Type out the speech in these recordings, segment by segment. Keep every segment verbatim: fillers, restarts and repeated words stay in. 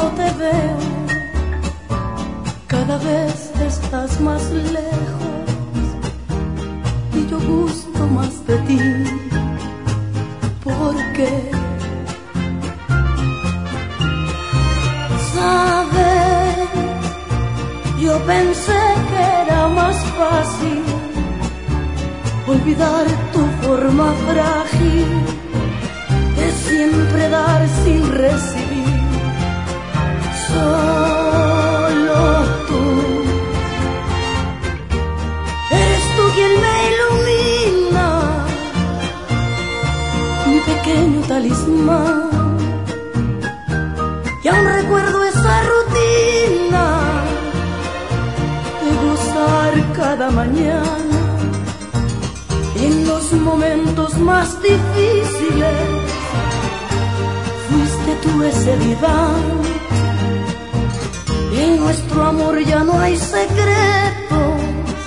te veo, cada vez estás más lejos y yo gusto más de ti. ¿Por qué? ¿Sabes? Yo pensé que era más fácil olvidar tu forma frágil de siempre dar sin recibir. Solo tú eres tú quien me ilumina, mi pequeño talismán. Y aún recuerdo esa rutina de gozar cada mañana en los momentos más difíciles. Fuiste tú ese diván. En nuestro amor ya no hay secretos,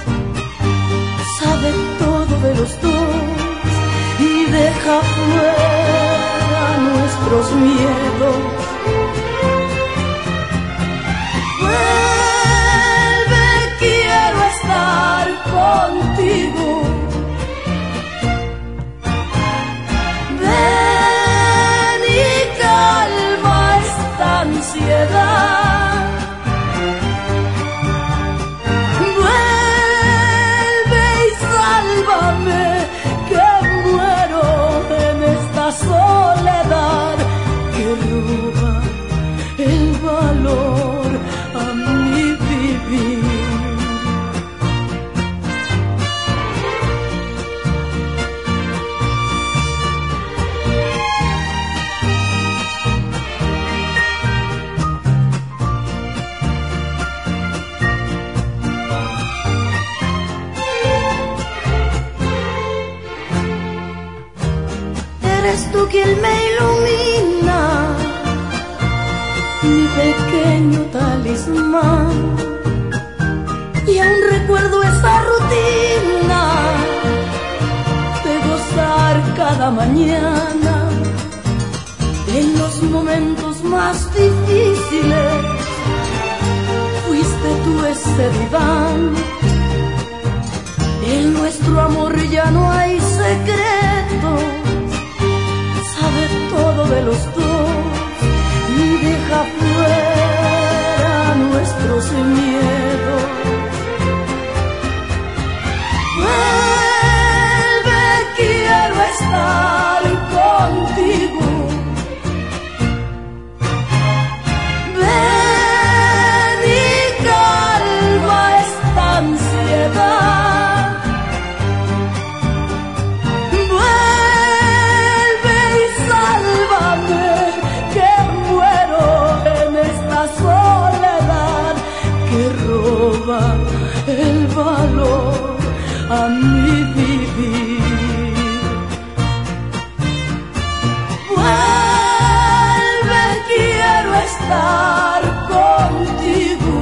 sabe todo de los dos y deja fuera nuestros miedos. Vuelve, quiero estar contigo. Ven y calma esta ansiedad. Vuelve y sálvame, que muero en esta soledad que roba el valor a mi vivir. Eres tú quien me ilumina, mi pequeño talismán. Y aún recuerdo esa rutina de gozar cada mañana en los momentos más difíciles. Fuiste tú ese diván. En nuestro amor ya no hay secretos, sabe todo de los dos y deja fuera nuestros miedos. Vuelve, quiero estar contigo. Ven y calma esta ansiedad. Vuelve y sálvame, que muero en esta soledad que roba el valor a mi vivir. Vuelve, quiero estar contigo.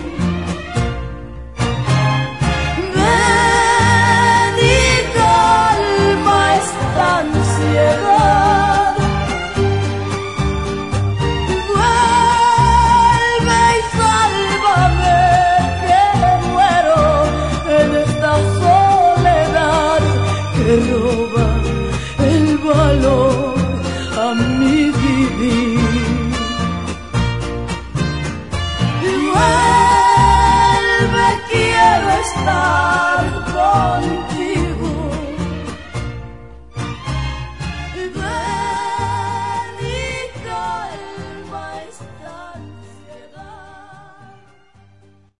Ven y calma esta ansiedad. Vuelve y sálvame, que muero en esta soledad que roba el valor a mi vivir.